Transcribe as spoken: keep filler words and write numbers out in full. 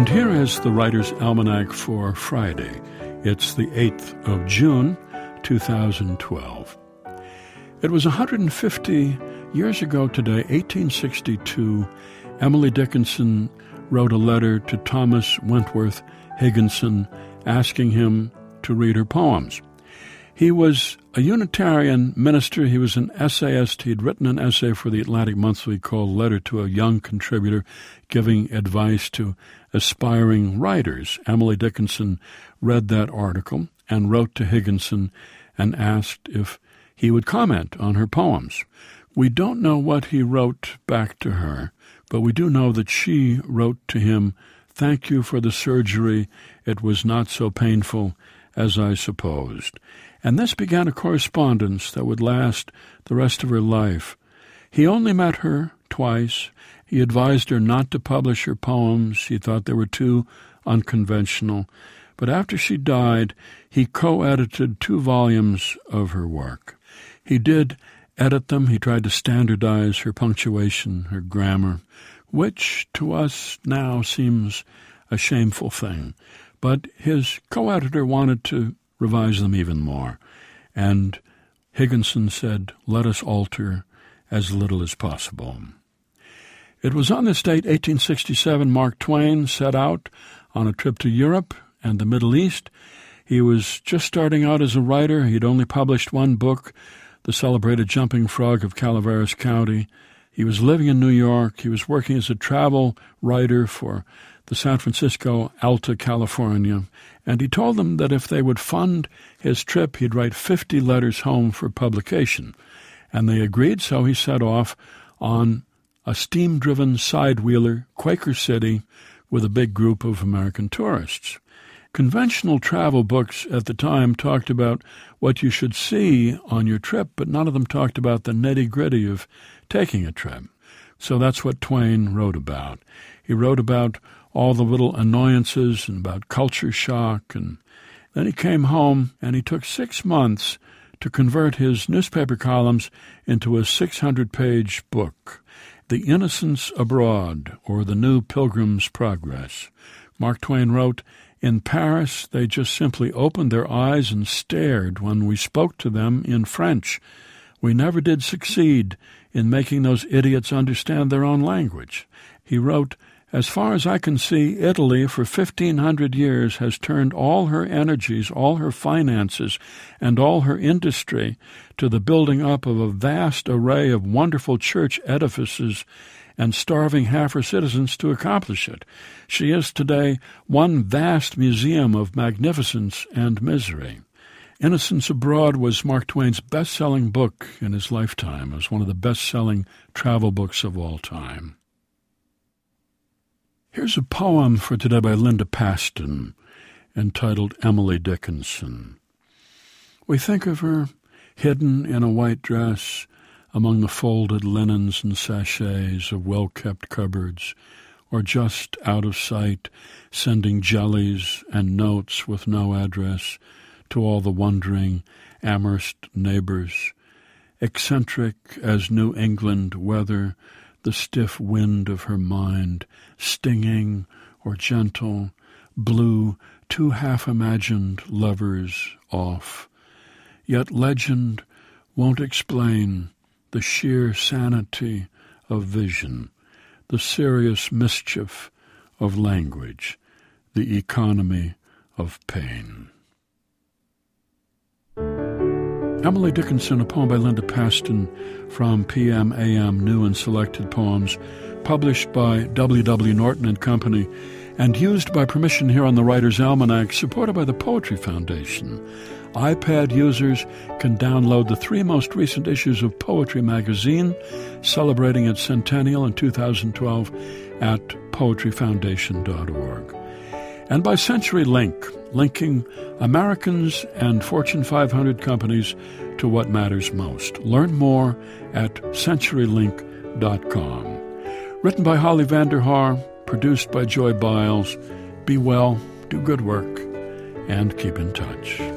And here is the Writer's Almanac for Friday. It's the eighth of June, two thousand twelve. It was one hundred fifty years ago today, eighteen sixty-two, Emily Dickinson wrote a letter to Thomas Wentworth Higginson asking him to read her poems. He was a Unitarian minister. He was an essayist. He'd written an essay for the Atlantic Monthly called Letter to a Young Contributor, giving advice to aspiring writers. Emily Dickinson read that article and wrote to Higginson and asked if he would comment on her poems. We don't know what he wrote back to her, but we do know that she wrote to him, "Thank you for the surgery. It was not so painful as I supposed." And this began a correspondence that would last the rest of her life. He only met her twice. He advised her not to publish her poems. He thought they were too unconventional. But after she died, he co-edited two volumes of her work. He did edit them. He tried to standardize her punctuation, her grammar, which to us now seems a shameful thing. But his co-editor wanted to revise them even more. And Higginson said, "Let us alter as little as possible." It was on this date, eighteen sixty-seven, Mark Twain set out on a trip to Europe and the Middle East. He was just starting out as a writer. He'd only published one book, The Celebrated Jumping Frog of Calaveras County. He was living in New York. He was working as a travel writer for the San Francisco Alta California, and he told them that if they would fund his trip, he'd write fifty letters home for publication. And they agreed, so he set off on a steam-driven side-wheeler, Quaker City, with a big group of American tourists. Conventional travel books at the time talked about what you should see on your trip, but none of them talked about the nitty-gritty of taking a trip. So that's what Twain wrote about. He wrote about all the little annoyances and about culture shock, and then he came home and he took six months to convert his newspaper columns into a six hundred page book, The Innocents Abroad, or The New Pilgrim's Progress. Mark Twain wrote, "In Paris, they just simply opened their eyes and stared when we spoke to them in French. We never did succeed in making those idiots understand their own language." He wrote, "As far as I can see, Italy for fifteen hundred years has turned all her energies, all her finances, and all her industry to the building up of a vast array of wonderful church edifices and starving half her citizens to accomplish it. She is today one vast museum of magnificence and misery." Innocents Abroad was Mark Twain's best-selling book in his lifetime. It was one of the best-selling travel books of all time. Here's a poem for today by Linda Paston, entitled Emily Dickinson. We think of her hidden in a white dress among the folded linens and sachets of well-kept cupboards, or just out of sight, sending jellies and notes with no address to all the wondering, amherst neighbors. Eccentric as New England weather, the stiff wind of her mind, stinging or gentle, blew two half-imagined lovers off. Yet legend won't explain the sheer sanity of vision, the serious mischief of language, the economy of pain. Emily Dickinson, a poem by Linda Paston from P M A M New and Selected Poems, published by W W Norton and Company, and used by permission here on the Writer's Almanac, supported by the Poetry Foundation. iPad users can download the three most recent issues of Poetry magazine, celebrating its centennial in two thousand twelve, at poetry foundation dot org. And by CenturyLink, linking Americans and Fortune five hundred companies to what matters most. Learn more at century link dot com. Written by Holly Vanderhaar, produced by Joy Biles. Be well, do good work, and keep in touch.